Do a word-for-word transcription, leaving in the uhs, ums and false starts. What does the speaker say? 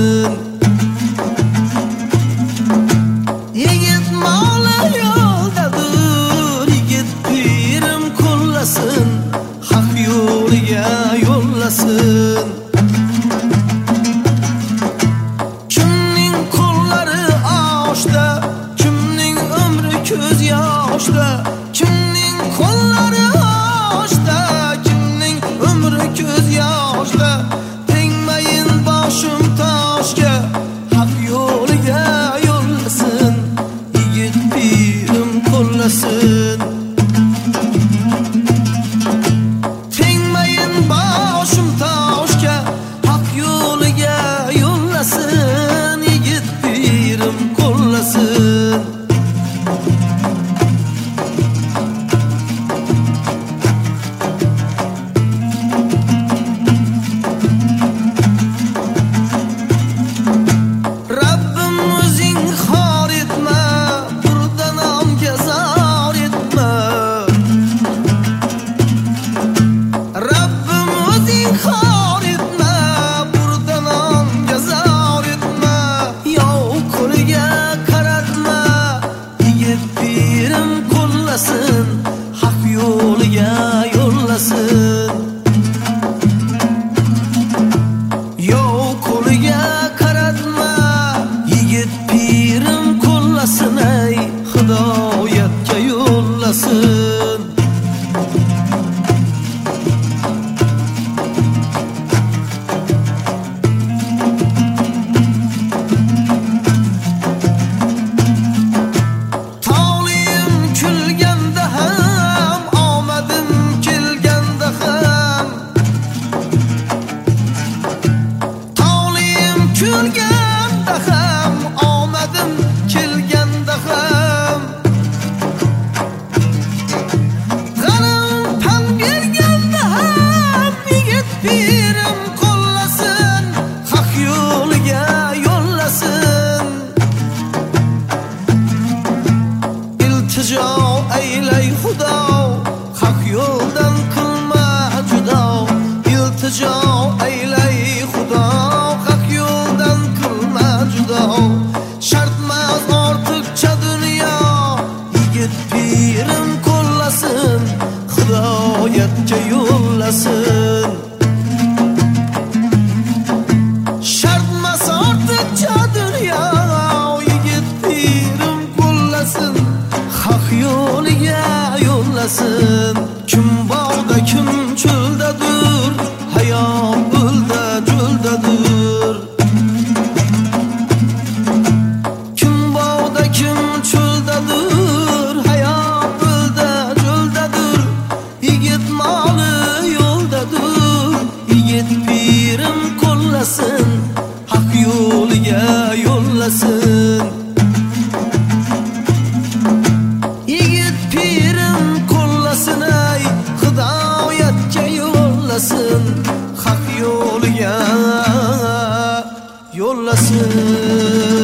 yo'llasin. Yigit moli yo'ldadir, yigit pirim qo'llasin, haq yo'liga yo'llasin. Kimning qo'llari oshda, kimning umri ko'z yoshda, kimning qo'llari oshda, kimning umri ko'z yoshda, tegmayin boshim toshga, haq yo'liga yo'llasin, yigit pirim qo'llasin. Tegmayin boshim toshga, haq yo'liga yo'llasin, yigit pirim qo'llasin. Rabbim o'zing xor etma, burdan omga zor etma. Rabbim o'zing xor etma, burdan omga zor etma. Yov qo'liga qaratma, yigit pirim qo'llasin, haq yo'liga yo'llasin. Yov qo'liga qaratma, yigit pirim qo'llasin, ey hidoyatga yo'llasin. Tog'lim kulganda ham, omadim kelganda ham. Tog'lim kulganda ham, omadim kelganda ham. G'anim pand berganda ham, yigit pirim qo'llasin, haq yo'liga yo'llasin. Iltijo aylay Xudo, haq yo'ldan qilma judo. Iltijo aylay Xudo, haq yo'ldan qilma judo. Shartmas ortiqcha dunyo, yigit pirim qo'llasin, hidoyatga yo'llasin. Shartmas ortiqcha dunyo, yigit pirim qo'llasin, haq yo'liga yo'llasin. Kim bog'da, kim cho'ldadir, hayot ulda jo'ldadir. Kim bog'da, kim cho'ldadir, hayot ulda jo'ldadir. Yigit moli yo'ldadir, yigit pirim qo'llasin, haq yo'liga yo'llasin. Yigit pirim qo'llasin, ey hidoyatga yo'llasin, haq yo'liga yo'llasin.